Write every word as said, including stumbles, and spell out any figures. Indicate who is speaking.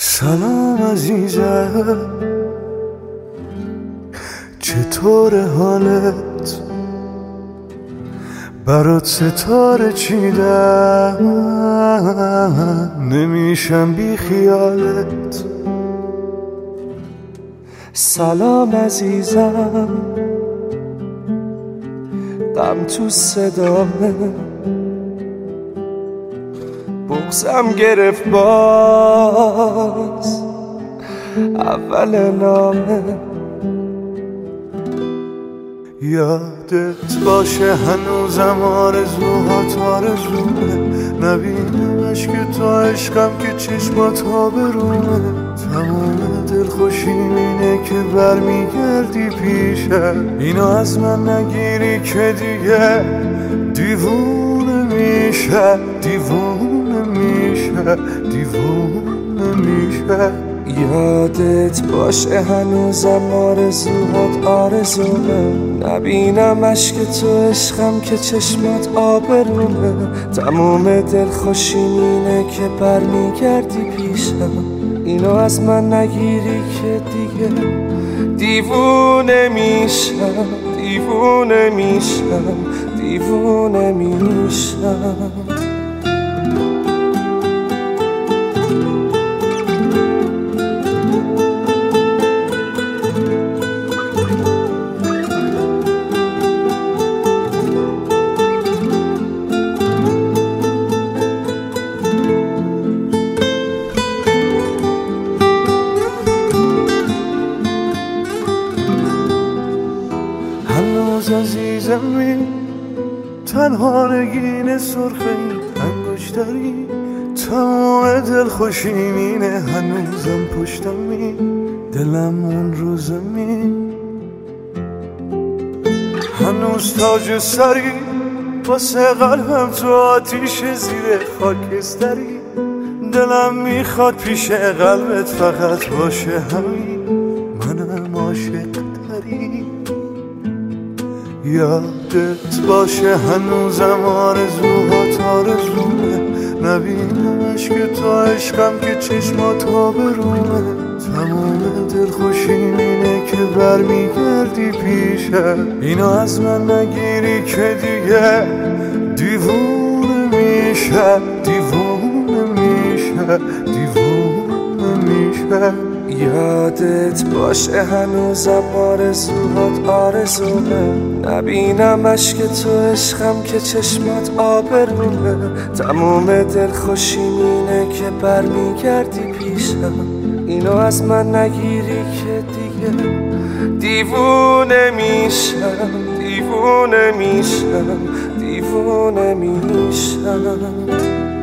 Speaker 1: سلام عزیزم، چطور حالت؟ برات ستاره چیدم، نمیشم بی خیالت.
Speaker 2: سلام عزیزم، غم تو صدامه، بغزم گرفت باز اول نامه.
Speaker 1: یادت باشه هنوزم آرزوهات آرزومه، نبینمش که تو عشقم که چشمات آبرومه. تمام دلخوشیم اینه که برمیگردی پیشم، اینو از من نگیری که دیگه دیوونه میشه، دیوونه میشه، دیوونه میشه.
Speaker 2: یادت باشه هنوزم آرزوهات آرزومه، نبینمش که تو عشقم که چشمات آبرومه. تموم دلخوشیم اینه که برمیگردی پیشم، اینو از من نگیری که دیگه دیوونه میشم، دیوونه میشم، دیوونه میشم.
Speaker 1: هنوز عزیزمی، تنها نگین سرخه انگشتری، تمام دلخوشیم اینه هنوزم پشتمی، دلم اون رو زمین. هنوز تاج سری واسه قلبم تو آتیش زیر خاکستری، دلم میخواد پیش قلبت فقط باشه همین، منم عاشق تری. یادت باشه هنوزم آرزوهات آرزومه، نبینمش که تو عشقم که چشمات آبرومه. تمام دلخوشیم اینه که برمیگردی پیشم، اینو از من نگیری که دیگه دیوونه میشه، دیوونه میشه، دیوونه میشه.
Speaker 2: یادت باشه هنوزم آرزوهات آرزومه، نبینمش که تو عشقم که چشمات آبرومه. تموم دلخوشیم اینه که برمیگردی پیشم، اینو از من نگیری که دیگه دیوونه میشم، دیوونه میشم، دیوونه میشم.